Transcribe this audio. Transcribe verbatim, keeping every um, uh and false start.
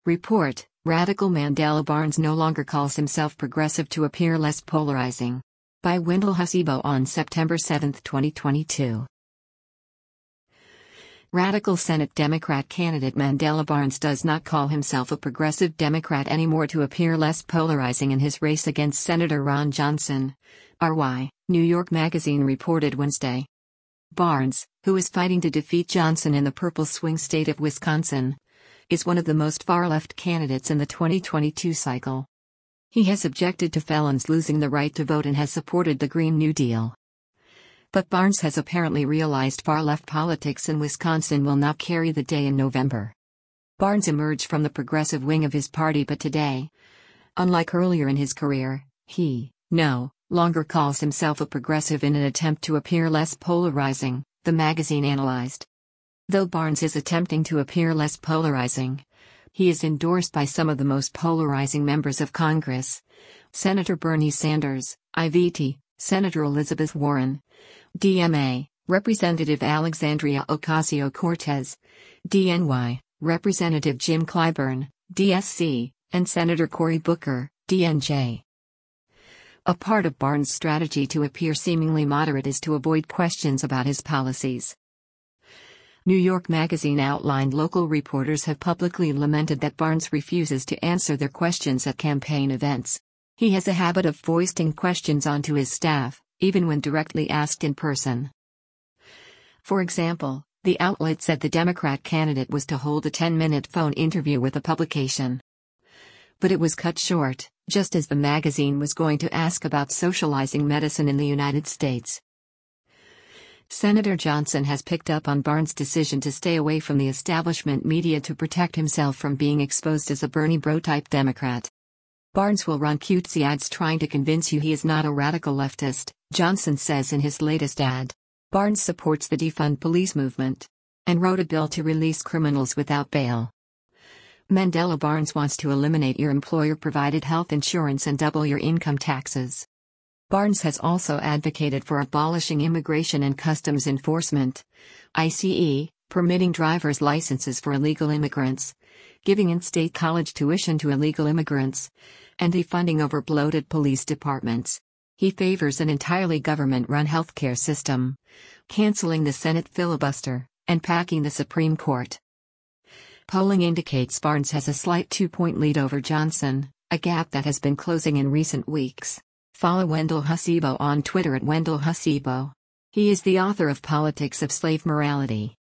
Report: Radical Mandela Barnes no longer calls himself progressive to appear less polarizing. By Wendell Hasibo on September seventh, twenty twenty-two. Radical Senate Democrat candidate Mandela Barnes does not call himself a progressive Democrat anymore to appear less polarizing in his race against Senator Ron Johnson. R Y, New York Magazine reported Wednesday. Barnes, who is fighting to defeat Johnson in the purple swing state of Wisconsin, is one of the most far-left candidates in the twenty twenty-two cycle. He has objected to felons losing the right to vote and has supported the Green New Deal. But Barnes has apparently realized far-left politics in Wisconsin will not carry the day in November. Barnes emerged from the progressive wing of his party, but today, unlike earlier in his career, he, no, longer calls himself a progressive in an attempt to appear less polarizing, the magazine analyzed. Though Barnes is attempting to appear less polarizing, he is endorsed by some of the most polarizing members of Congress: Senator Bernie Sanders, I V T, Senator Elizabeth Warren, D M A, Representative Alexandria Ocasio-Cortez, D N Y, Representative Jim Clyburn, D S C, and Senator Cory Booker, D N J. A part of Barnes' strategy to appear seemingly moderate is to avoid questions about his policies. New York Magazine outlined local reporters have publicly lamented that Barnes refuses to answer their questions at campaign events. He has a habit of foisting questions onto his staff, even when directly asked in person. For example, the outlet said the Democrat candidate was to hold a ten-minute phone interview with a publication. But it was cut short, just as the magazine was going to ask about socializing medicine in the United States. Senator Johnson has picked up on Barnes' decision to stay away from the establishment media to protect himself from being exposed as a Bernie bro-type Democrat. Barnes will run cutesy ads trying to convince you he is not a radical leftist, Johnson says in his latest ad. Barnes supports the defund police movement and wrote a bill to release criminals without bail. Mandela Barnes wants to eliminate your employer-provided health insurance and double your income taxes. Barnes has also advocated for abolishing Immigration and Customs Enforcement, I C E, permitting driver's licenses for illegal immigrants, giving in-state college tuition to illegal immigrants, and defunding over-bloated police departments. He favors an entirely government-run healthcare system, canceling the Senate filibuster, and packing the Supreme Court. Polling indicates Barnes has a slight two-point lead over Johnson, a gap that has been closing in recent weeks. Follow Wendell Hasibo on Twitter at Wendell Hasibo. He is the author of Politics of Slave Morality.